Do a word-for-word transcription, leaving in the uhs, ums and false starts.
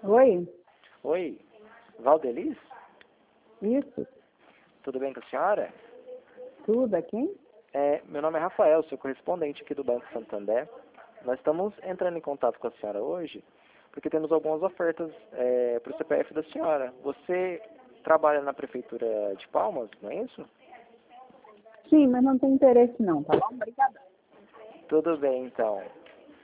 Oi, Oi, Valdeliz? isso, Tudo bem com a senhora? tudo aqui? É, meu nome é Rafael, sou correspondente aqui do Banco Santander. Nós estamos entrando em contato com a senhora hoje porque temos algumas ofertas é, para o C P F da senhora. Você trabalha na Prefeitura de Palmas, não é isso? Sim, mas não tem interesse não, tá bom? Obrigada. Tudo bem, então.